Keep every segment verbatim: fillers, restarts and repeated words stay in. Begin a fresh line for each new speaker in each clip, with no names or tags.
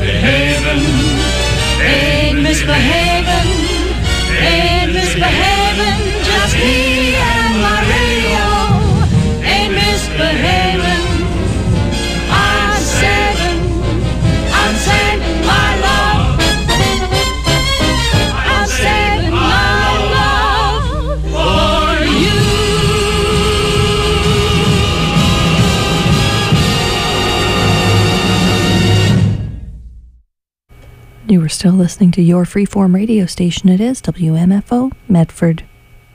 misbehaving, ain't misbehaving, ain't misbehaving, just me and my radio, ain't misbehaving. I'm saving, I'm saving my love, I'm saving my love for you.
You are still listening to your freeform radio station. It is W M F O Medford.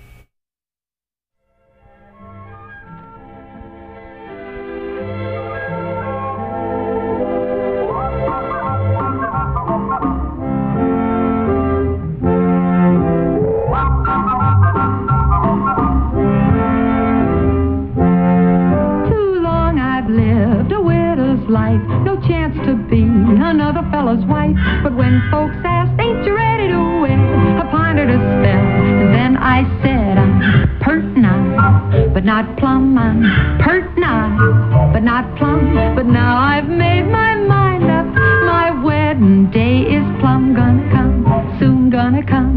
Too long I've lived a widow's life, no chance to be another fellow's wife. But when folks asked, ain't you ready to wed, I pondered a spell, and then I said, I'm pert nigh, but not plumb. I'm pert nigh, but not plumb. But now I've made my mind up, my wedding day is plumb gonna come, soon gonna come.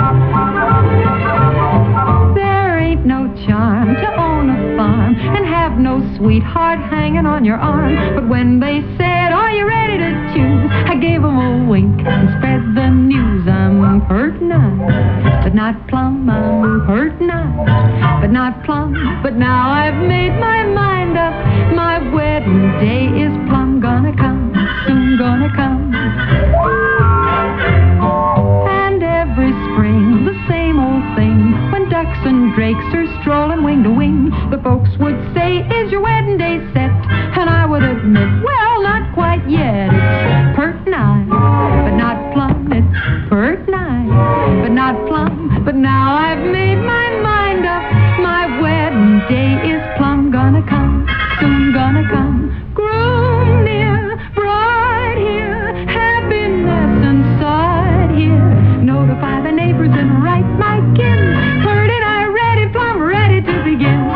There ain't no charm to own a farm and have no sweetheart hanging on your arm. But when they said, are you ready to choose, I gave 'em a wink and spread the news. I'm pert nigh, but not plumb. I'm pert nigh, but not plumb. But now I've made my mind up, my wedding day is plumb gonna come, soon gonna come. And every spring the same old thing, when ducks and drakes are strolling wing to wing, the folks would say, is your wedding day set? And I would admit, well, not quite yet. It's pert nigh, but not plumb. It's pert nigh, but not plumb. But now I've made my mind up, my wedding day is plumb gonna come, soon gonna come. Groom near, bride here, happiness inside here. Notify the neighbors and write my kin. Pert and I ready, plumb ready to begin.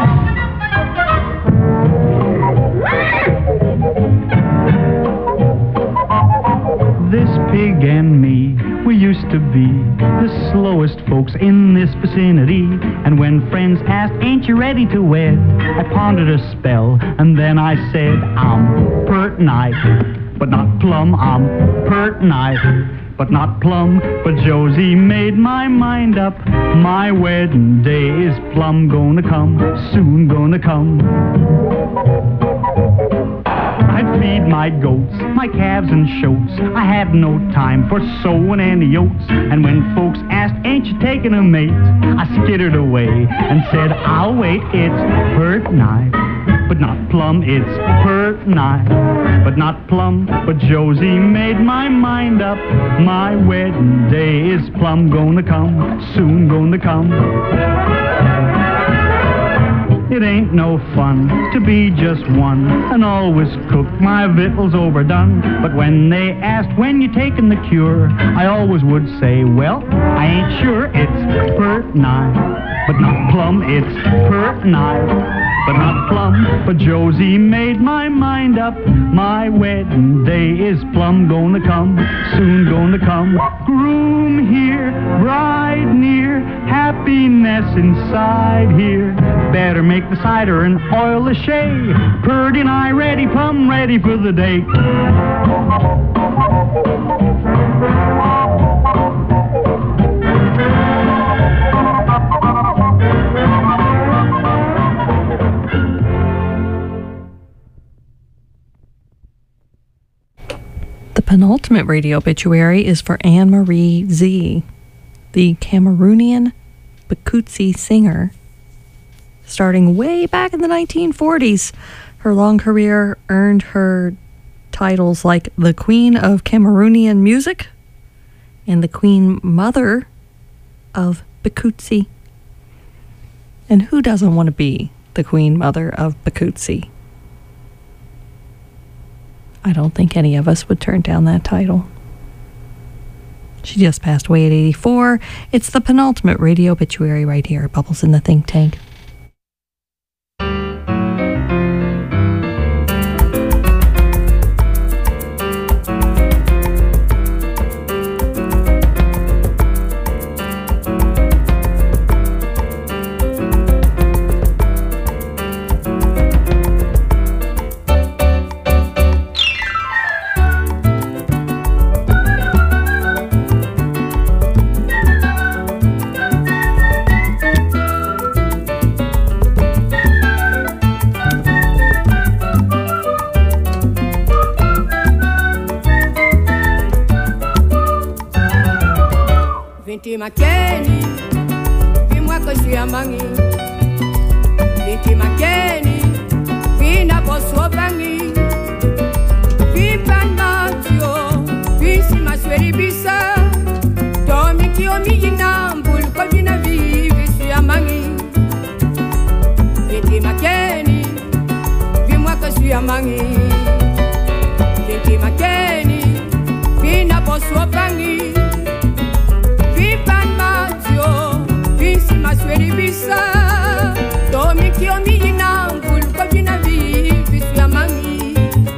This pig and me, we used to be the slowest folks in this vicinity. And when friends asked, ain't you ready to wed, I pondered a spell, and then I said, I'm pert nigh, but not plumb. I'm pert nigh, but not plumb. But Josie made my mind up, my wedding day is plumb gonna come, soon gonna come. I'd feed my goats, my calves and shoats. I had no time for sowing any oats. And when folks asked, ain't you taking a mate, I skittered away and said, I'll wait. It's pert nigh, but not plumb. It's pert nigh, but not plumb. But Josie made my mind up, my wedding day is plumb gonna come, soon gonna come. It ain't no fun to be just one and always cook my victuals overdone. But when they asked, when you taking the cure, I always would say, well, I ain't sure. It's pert nigh, but not plumb. It's pert nigh, but not plumb. But Josie made my mind up, my wedding day is plumb gonna come, soon gonna come. Groom here, bride near, happiness inside here. Better make the cider and oil the shay. Purdy and I ready, plumb ready for the day.
The penultimate radio obituary is for Anne-Marie Z, the Cameroonian Bikutsi singer. Starting way back in the nineteen forties, her long career earned her titles like the Queen of Cameroonian Music and the Queen Mother of Bikutsi. And who doesn't want to be the Queen Mother of Bikutsi? I don't think any of us would turn down that title. She just passed away at eighty-four. It's the penultimate radio obituary right here at Bubbles in the Think Tank.
Vinti Makeni, dis-moi que je suis un mangi. Vinti Makeni, vina bosso bangi. Vipan matio, visi masweri bisa. Tomi kiomi inambul, ko vina vivi, je suis un mangi. Vinti Makeni, dis-moi que je suis un mangi. Vinti Makeni, vina bosso bangi. Masweri bisa, tomi kiomi inambul, ko vina vivi, je suis un mangi.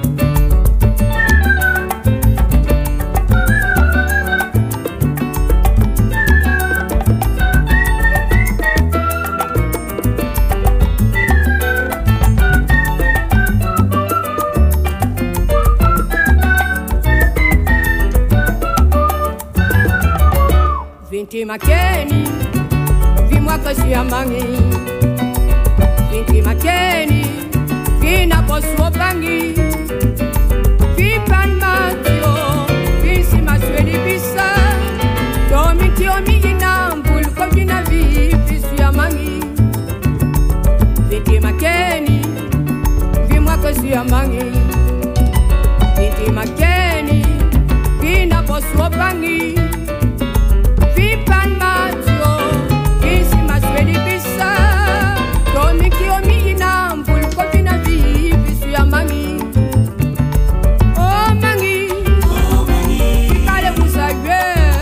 Vinti Makeni, dis-moi que je suis un mangi. Vinti Makeni, vina bosso bangi. Vipan matio, visi masweri bisa. Tomi kiomi inambul, ko vina vivi, je suis un mangi. Vinti Makeni, dis-moi que je suis un mangi. Vinti Makeni, vina bosso bangi. Vipan matio, visi masweri bisa. Tomi kiomi inambul, ko vina vivi, je suis un mangi. Oh mangi, oh mangi, kale kusagwe.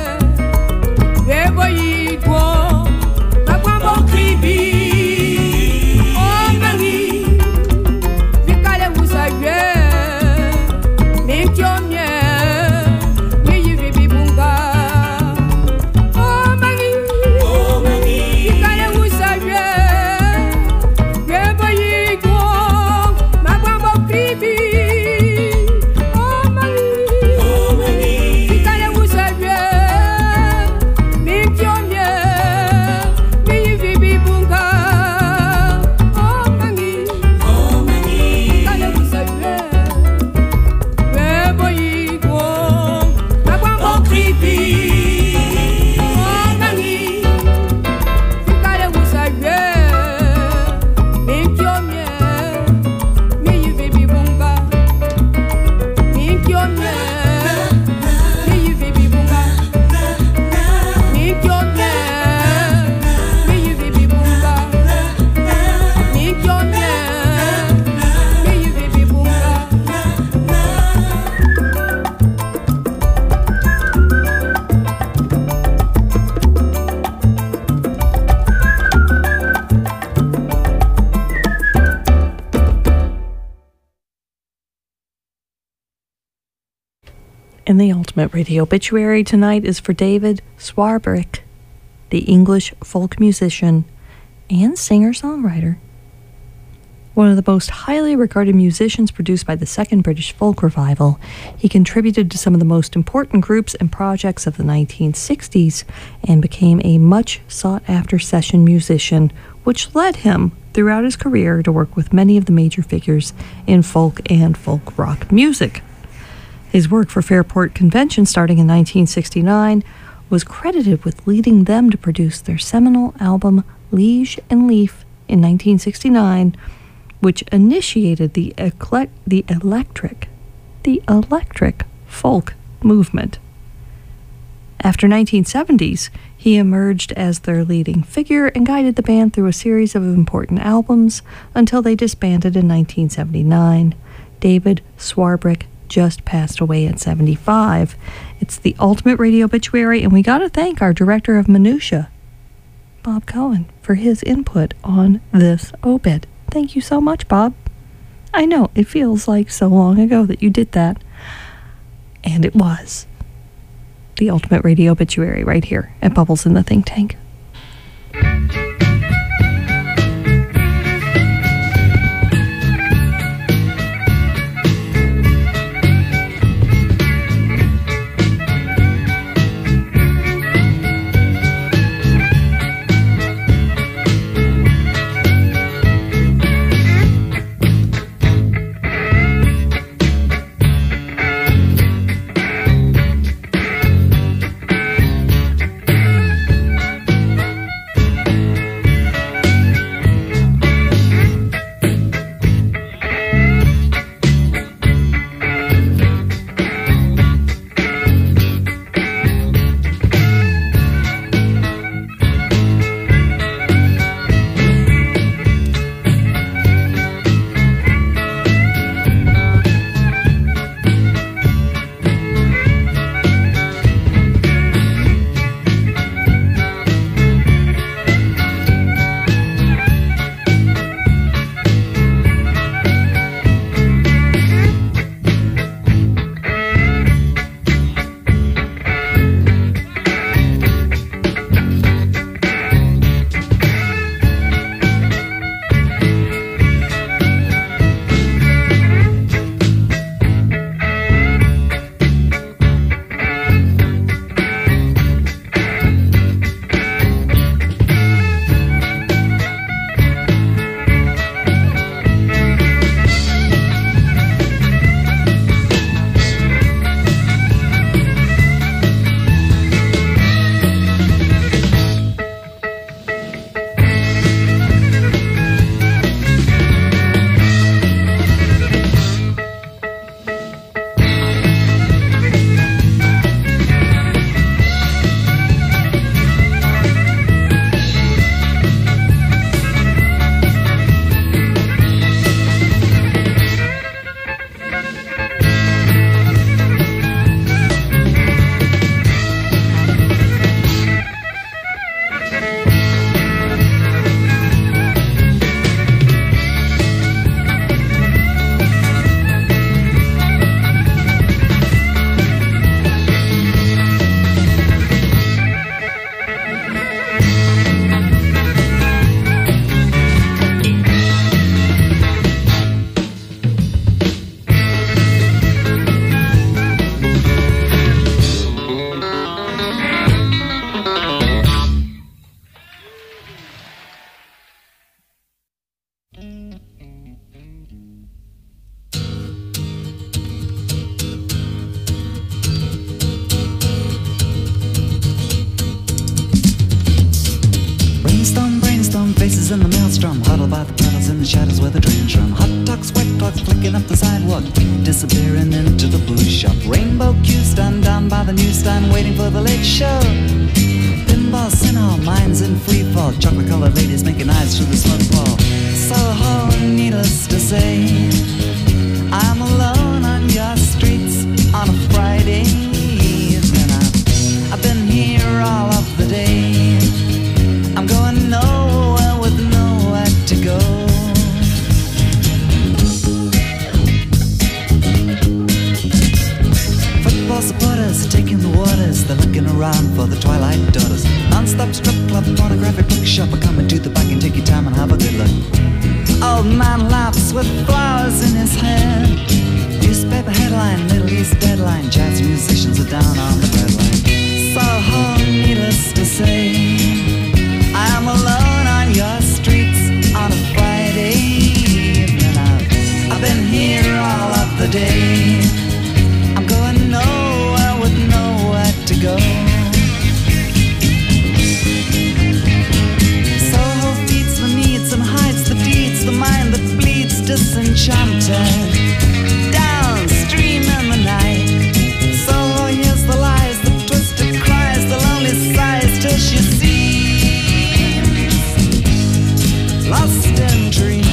Bebo yiko, makwambo kribi. Oh mangi, kale kusagwe. Minkyomye, miyivi bibunga. Oh mangi, oh mangi, kale kusagwe. Bebo yiko, makwambo kribi. Oh mangi, oh mangi, kale kusagwe. Minkyomye, miyivi bibunga. Oh mangi, oh mangi, kale kusagwe. Bebo yiko, makwambo kribi. Oh mangi, kale kusagwe. Minkyomye, miyivi bibunga. Minkyomye, miyivi bibunga. Minkyomye, miyivi bibunga. Minkyomye, miyivi bibunga.
And the ultimate radio obituary tonight is for David Swarbrick, the English folk musician and singer-songwriter. One of the most highly regarded musicians produced by the Second British Folk Revival, he contributed to some of the most important groups and projects of the nineteen sixties and became a much sought-after session musician, which led him throughout his career to work with many of the major figures in folk and folk rock music. His work for Fairport Convention starting in nineteen sixty-nine was credited with leading them to produce their seminal album Liege and Leaf in nineteen sixty-nine, which initiated the, eclec- the electric the electric folk movement. After nineteen seventies, he emerged as their leading figure and guided the band through a series of important albums until they disbanded in nineteen seventy-nine. David Swarbrick just passed away at seventy-five. It's the ultimate radio obituary, and we got to thank our director of Minutia, Bob Cohen, for his input on this obit. Thank you so much, Bob. I know, it feels like so long ago that you did that. And it was. The ultimate radio obituary right here at Bubbles in the Think Tank.
in the maelstrom, huddled by the puddles in the shadows where the drains run. Hot dogs, wet clogs flicking up the sidewalk, disappearing into the booze shop. Rainbow cues stand down by the newsstand, waiting for the late show. Pinballs in our minds in free fall, chocolate colored ladies making eyes through the smoke wall. Soho, needless to say, I'm alone on your streets on a Friday evening. I've, I've been here all of the day. I'm going nowhere with nowhere to go. Football supporters are taking the waters. They're looking around for the Twilight Daughters. Non-stop strip club, pornographic bookshop. Come and do the back and take your time and have a good look. Old man laughs with flowers in his hair. Newspaper headline, Middle East deadline. Jazz musicians are down on the breadline. Soho, needless to say, I am alone on your streets on a Friday evening. I've, I've been here all of the day. I'm going nowhere with nowhere to go. Soho feeds the needs and hides the deeds, the mind that bleeds disenchanted. Downstream in the night, Soho hears the lies, the twisted cries, the lonely sighs, till she seems lost in dreams.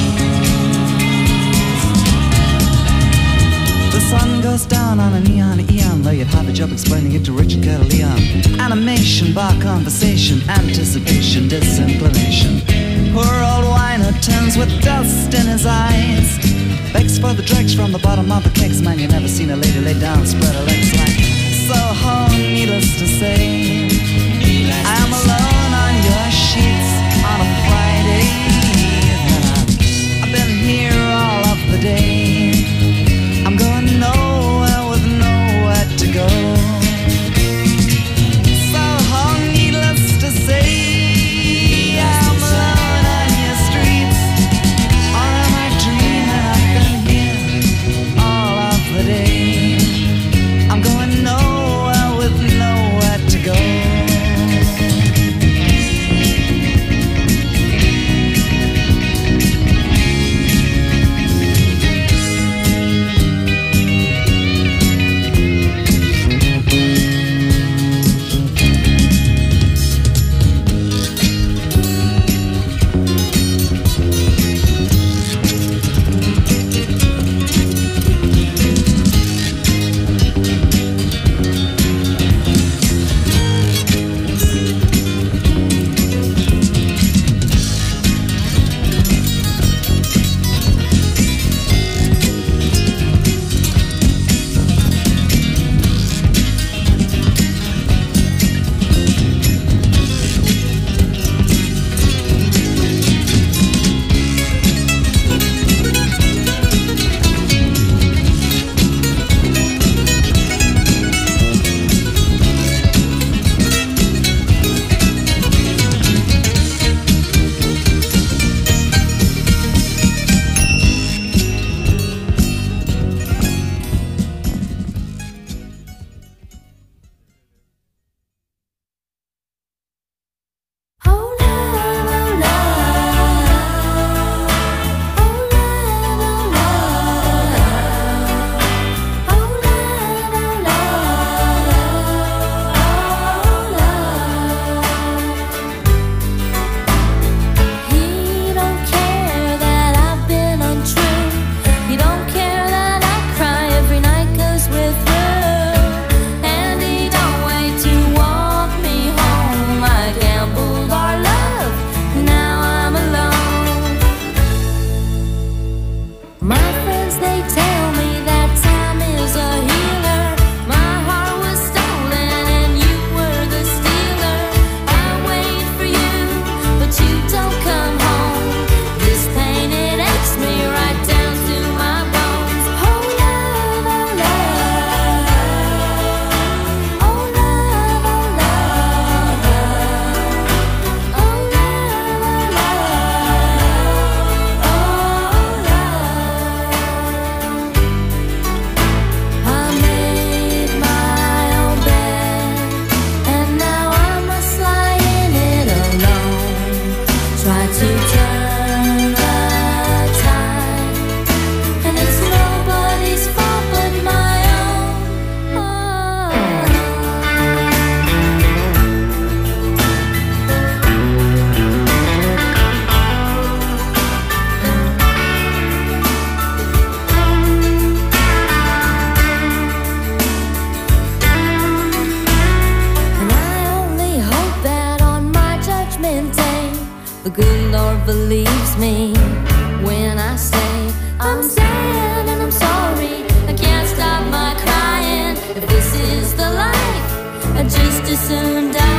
The sun goes down on a neon eon, though you'd have a job explaining it to Richard Curtis Leon. Animation, bar conversation, anticipation, disinclination. Poor old whiner turns with dust in his eyes, begs for the dregs from the bottom of the kegs. Man, you never seen a lady lay down, spread her legs like Soho, needless to say, I am alone on your sheets on a Friday evening. I've been here all of the day. I'm going nowhere with nowhere to go. Soho, needless to say, I'm alone on your streets. Or am I dreaming? I've been here all of the day. I'm going nowhere with nowhere to go.
as soon die.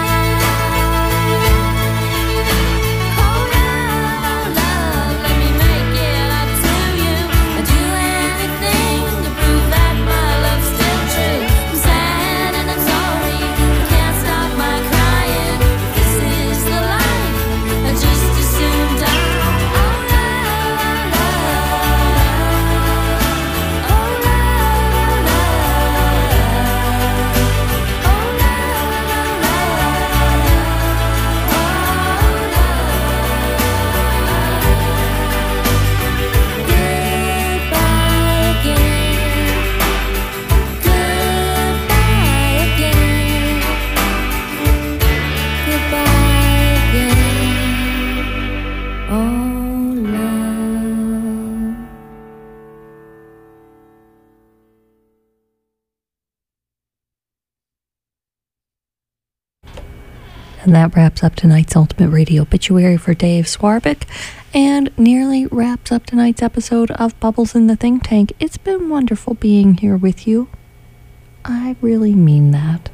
And that wraps up tonight's Ultimate Radio Obituary for Dave Swarbrick, and nearly wraps up tonight's episode of Bubbles in the Think Tank. It's been wonderful being here with you. I really mean that.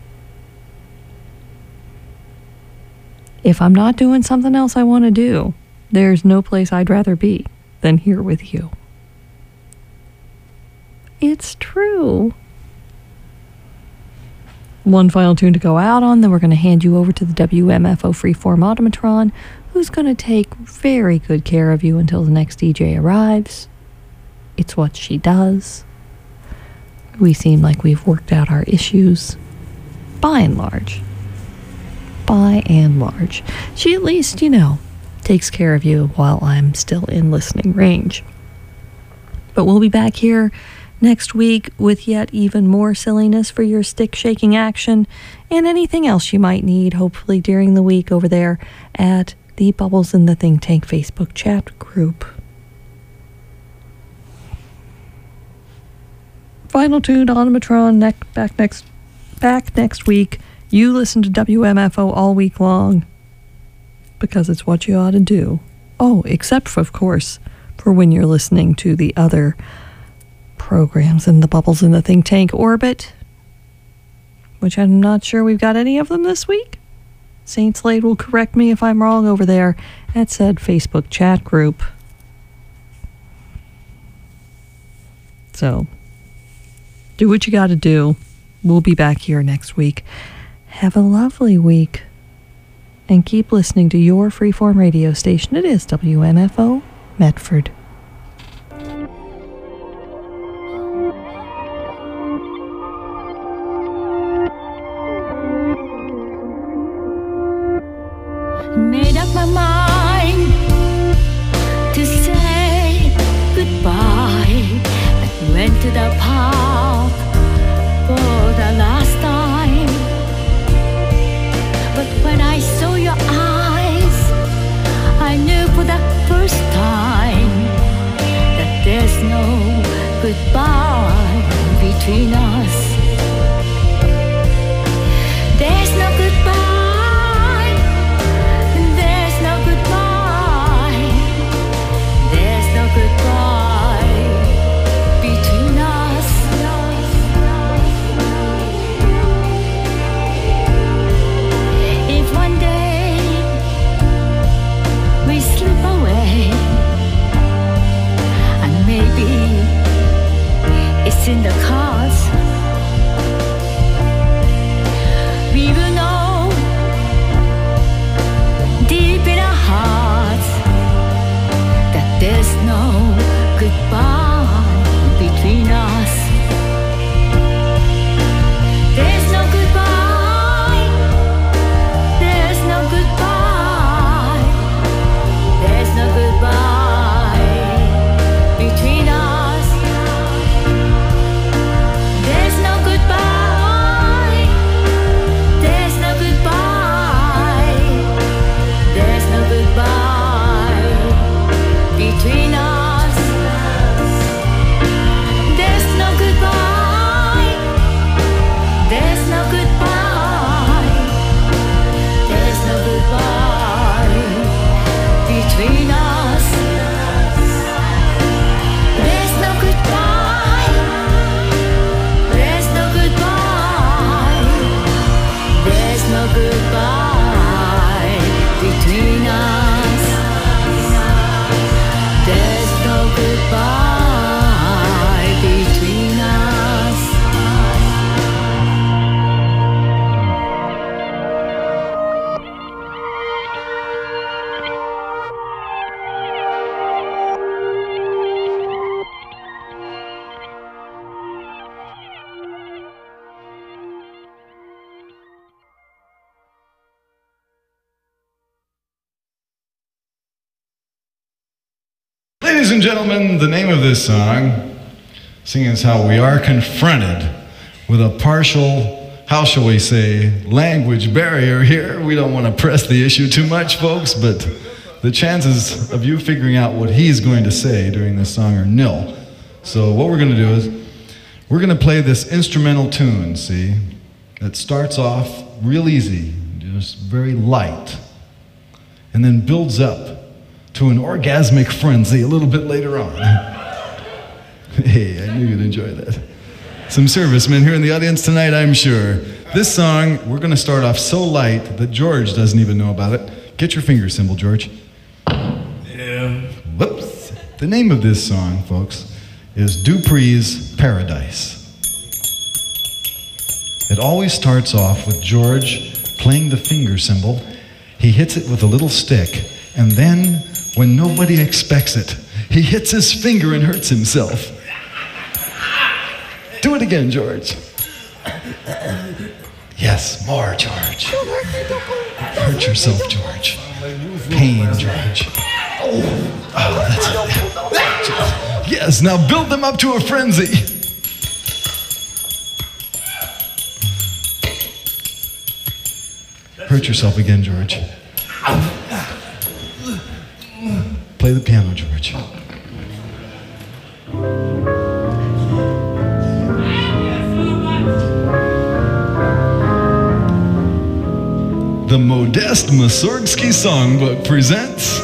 If I'm not doing something else I want to do, there's no place I'd rather be than here with you. It's true. One final tune to go out on, then we're going to hand you over to the W M F O Freeform Automatron, who's going to take very good care of you until the next D J arrives. It's what she does. We seem like we've worked out our issues. By and large. By and large. She at least, you know, takes care of you while I'm still in listening range. But we'll be back here next week with yet even more silliness for your stick shaking action and anything else you might need, hopefully during the week over there at the Bubbles in the Think Tank Facebook chat group. Final tune, Automatron, ne- back next back next week. You listen to W M F O all week long because it's what you ought to do. Oh, except for, of course, for when you're listening to the other programs in the Bubbles in the Think Tank orbit, which I'm not sure we've got any of them this week. Saint Slade will correct me if I'm wrong over there at said Facebook chat group. So, do what you gotta do. We'll be back here next week. Have a lovely week. And keep listening to your freeform radio station. It is W M F O Medford.
Made up my mind to say goodbye. I went to the park for the last time. But when I saw your eyes, I knew for the first time that there's no goodbye between us. There's no goodbye. In the cards.
and gentlemen, the name of this song, seeing as how we are confronted with a partial, how shall we say, language barrier here. We don't want to press the issue too much, folks, but the chances of you figuring out what he's going to say during this song are nil. So what we're going to do is, we're going to play this instrumental tune, see, that starts off real easy, just very light, and then builds up to an orgasmic frenzy a little bit later on. Hey, I knew you'd enjoy that. Some servicemen here in the audience tonight, I'm sure. This song, we're going to start off so light that George doesn't even know about it. Get your finger symbol, George.
Yeah.
Whoops. The name of this song, folks, is Dupree's Paradise. It always starts off with George playing the finger cymbal. He hits it with a little stick, and then, when nobody expects it, he hits his finger and hurts himself. Do it again, George. Yes, more, George. Hurt yourself, George. Pain, George. Oh, that's it. Yes, now build them up to a frenzy. Hurt yourself again, George. Play the piano, George. The Modest Mussorgsky Songbook presents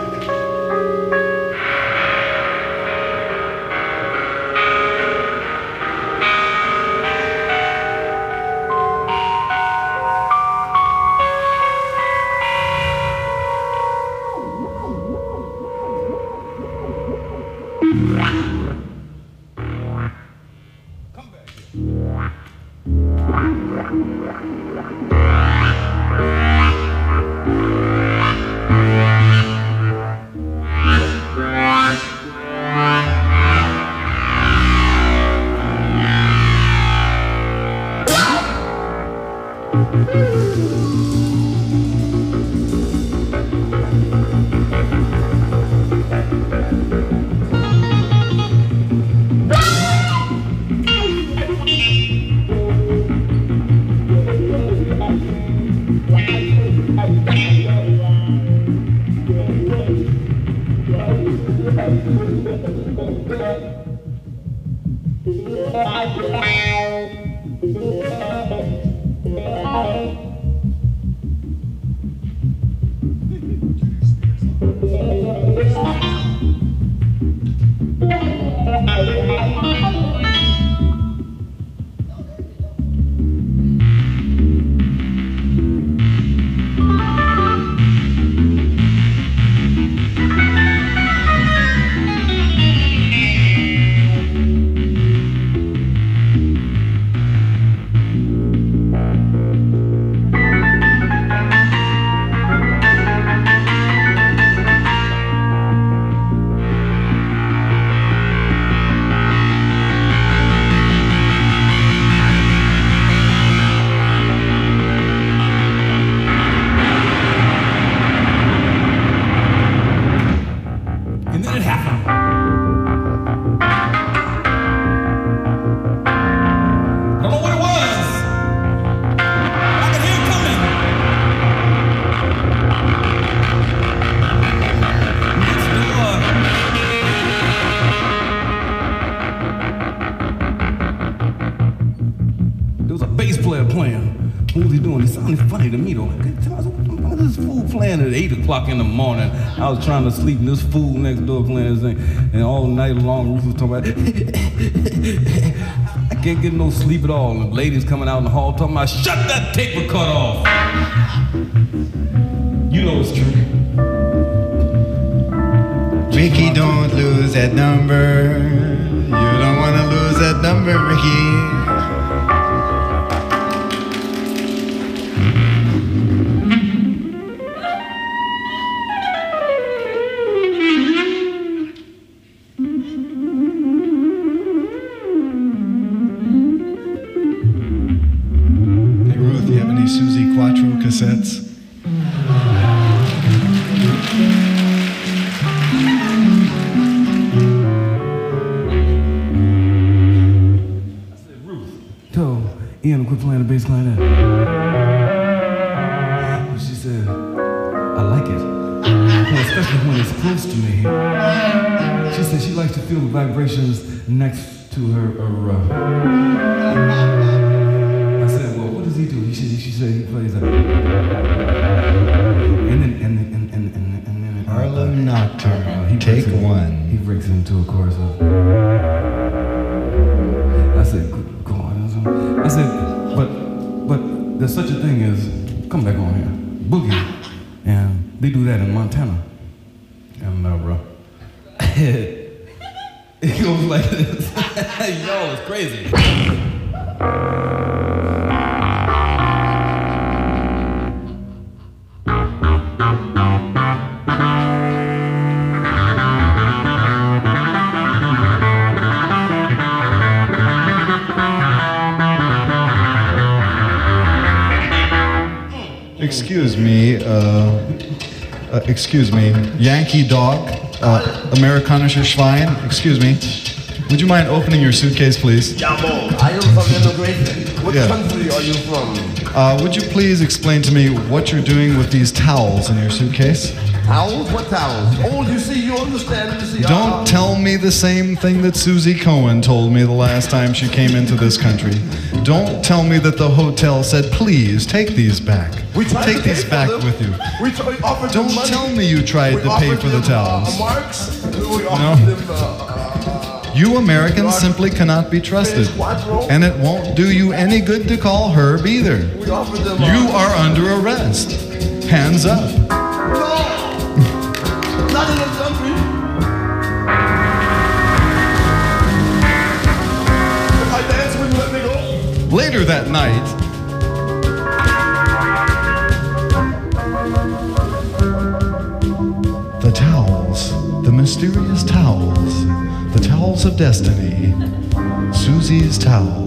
in the morning. I was trying to sleep and this fool next door playing this thing, and all night long Ruth was talking about I can't get no sleep at all, and the ladies coming out in the hall talking about shut that tape recorder off. You know it's true.
Ricky, don't lose that number. You don't want to lose that number, Ricky. Cassettes.
told Ian to quit playing the bass clarinet. And she said, I like it. Well, especially when it's close to me. She said she likes to feel the vibrations next to her. her uh... I said, well, what does he do? He said, she said he plays that. And then, and then, and, and, and, and then.
Harlem Nocturne,
uh, he
take
in,
one.
He breaks into a chorus of. I said, go on. I said, but, but there's such a thing as, come back on here, boogie. And they do that in Montana. And, uh, bro. It goes like this. Y'all is crazy.
Excuse me, uh, uh, excuse me, Yankee Dog, uh, Amerikanischer Schwein, excuse me. Would you mind opening your suitcase, please?
Jawohl, I am from immigration. What
Yeah.
country are you from?
Uh, would you please explain to me what you're doing with these towels in your suitcase?
Towels? What towels? Oh, you see, you understand, you see.
Don't
uh,
tell me the same thing that Susie Cohen told me the last time she came into this country. Don't tell me that the hotel said, please, take these back.
We tried
Take
to pay
these
for
back
them.
with you.
We t- we offered them
Don't
money.
tell me you tried
We
to pay
offered
for the
them,
towels.
Uh, marks. We offered
No.
them, uh, uh,
You Americans simply cannot be trusted. And it won't do you any good to call Herb either.
we offered them. Uh,
You are under arrest. Hands up.
No! Not in this country. If I dance, will you let me go?
Later that night, the towels, the mysterious towels, the towels of destiny, Susie's towels.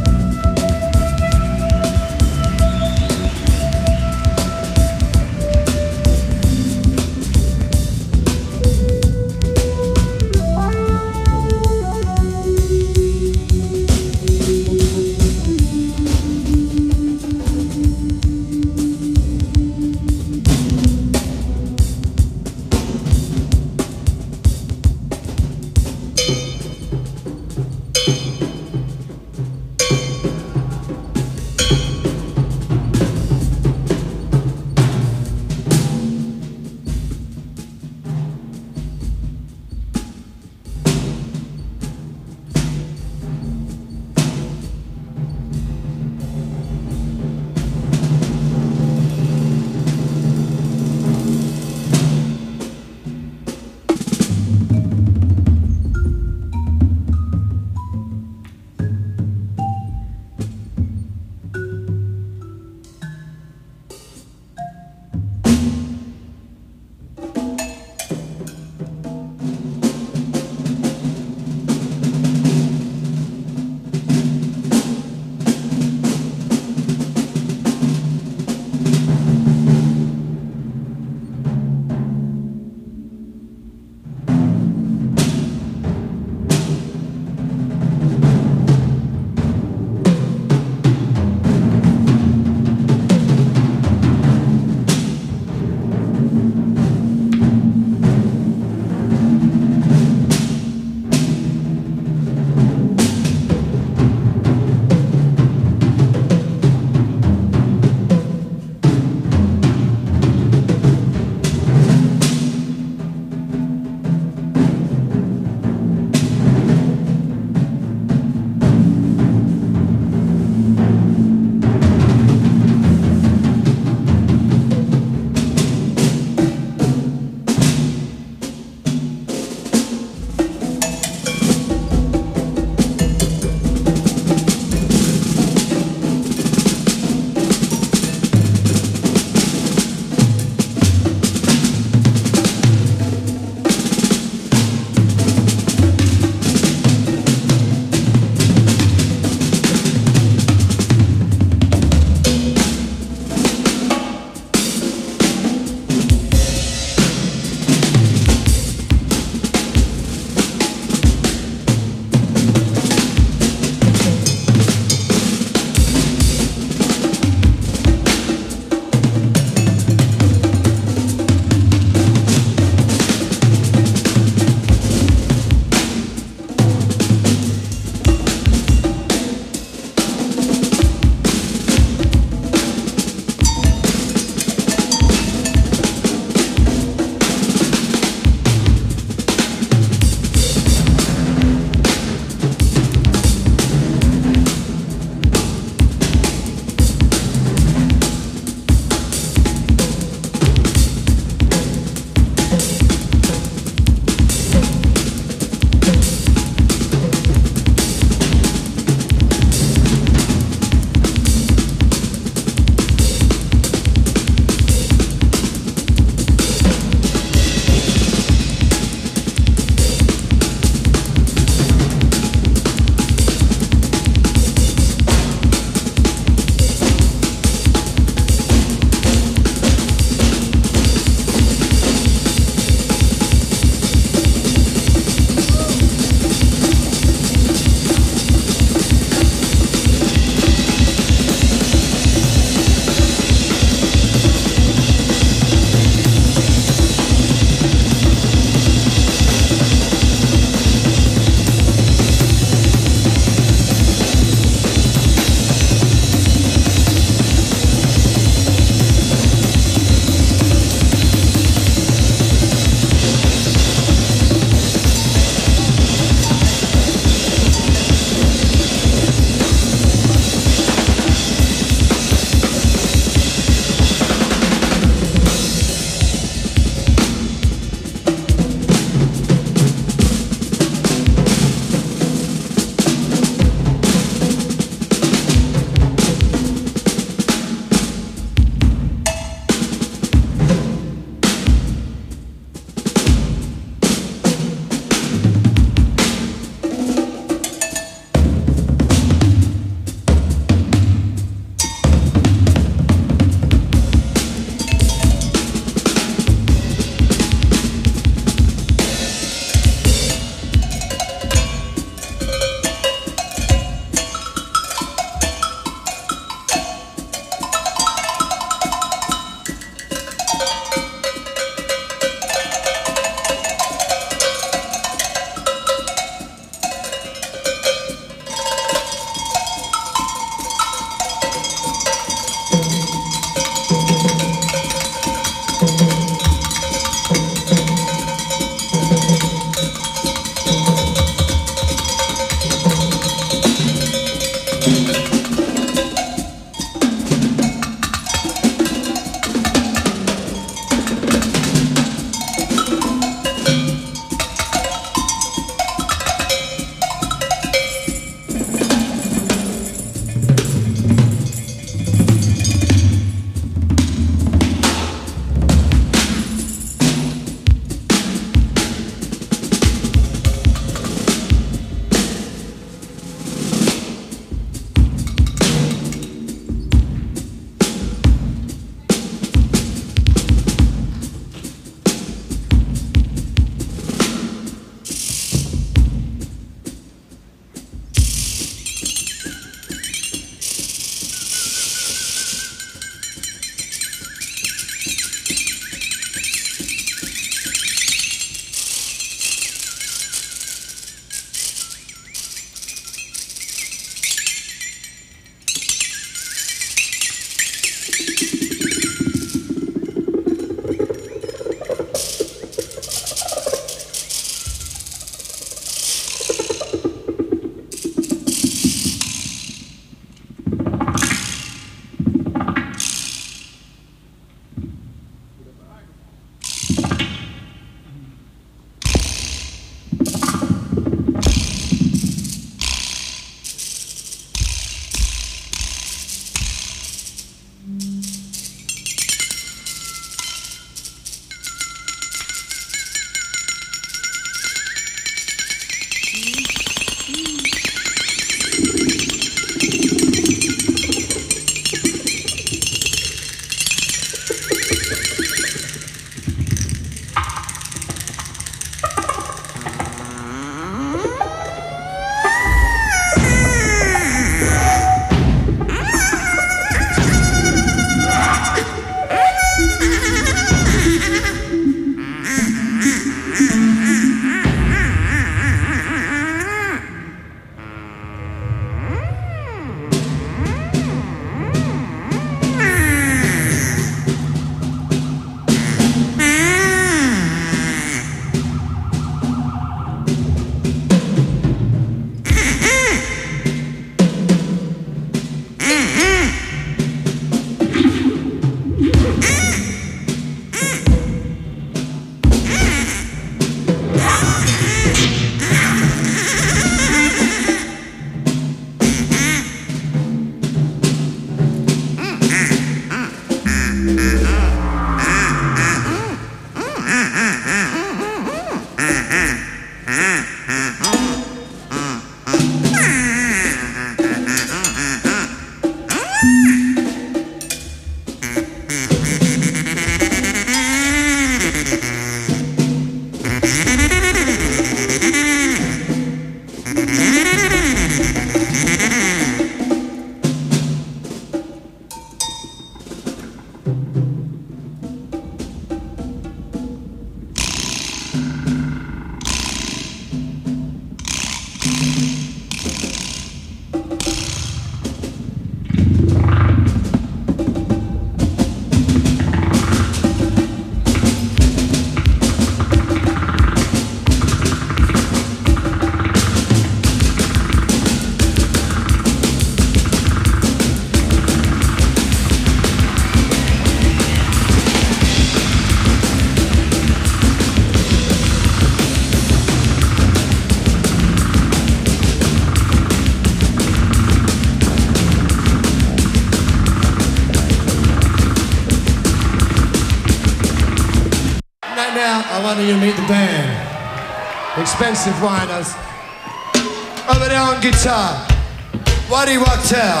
now, I want you to meet the band. Expensive Winers. Over there on guitar, Waddy Wachtel.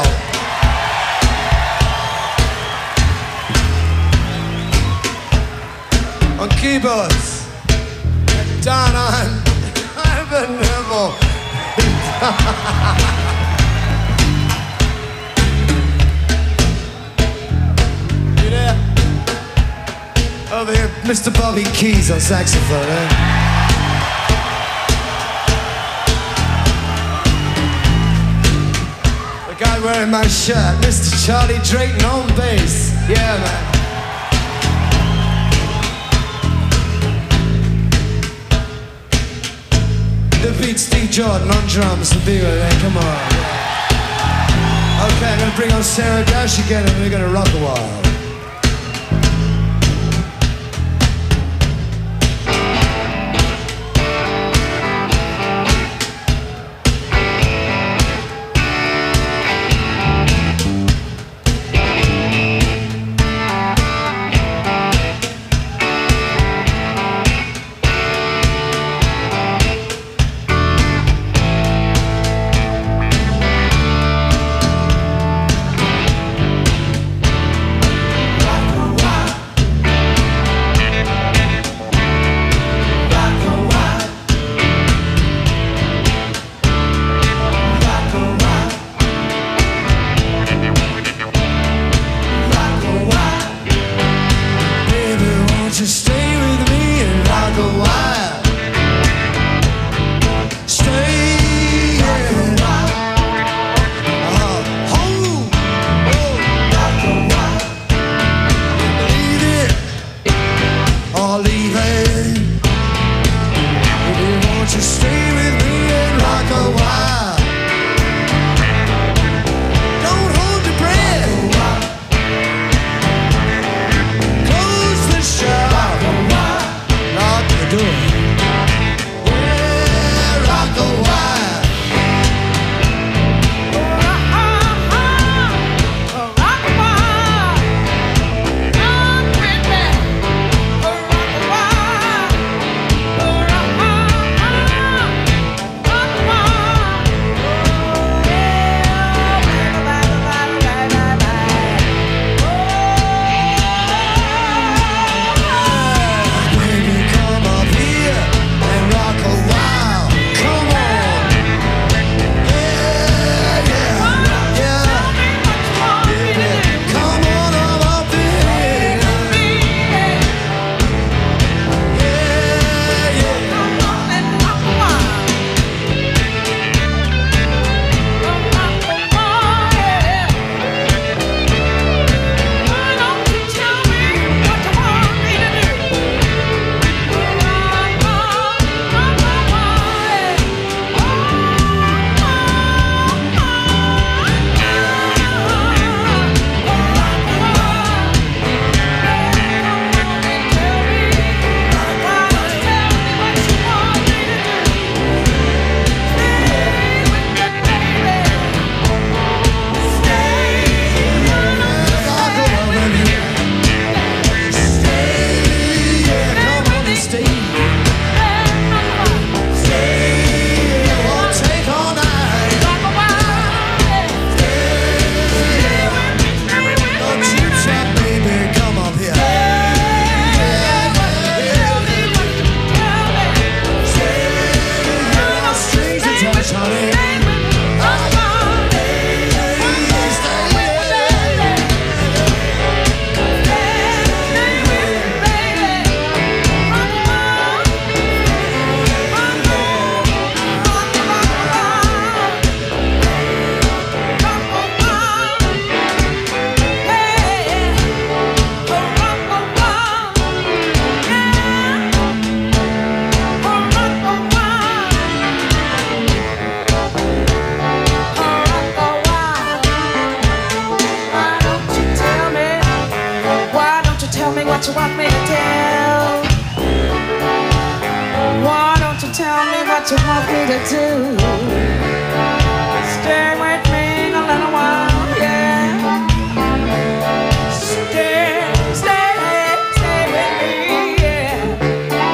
On keyboards, Don on Ivan Neville. You there? Over here, Mister Bobby Keys on saxophone, eh? The guy wearing my shirt, Mister Charlie Drayton on bass. Yeah, man. The beat Steve Jordan on drums and be with it, come on. Yeah. Okay, I'm gonna bring on Sarah Dash again and we're gonna rock a while.
what you want me to tell. Why don't you tell me what you want me to do? Stay with me a little while, yeah. Stay, stay, stay with me, yeah.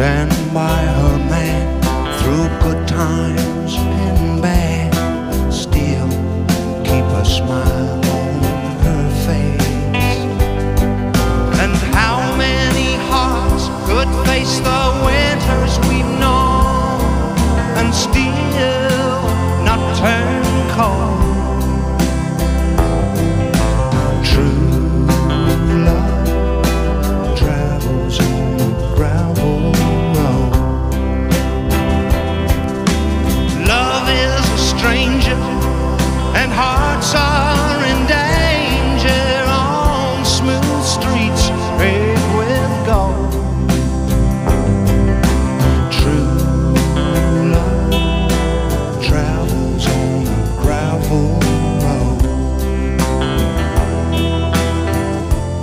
stand by her man through good times and bad, still keep a smile on her face. And how many hearts could face the winters we've known and still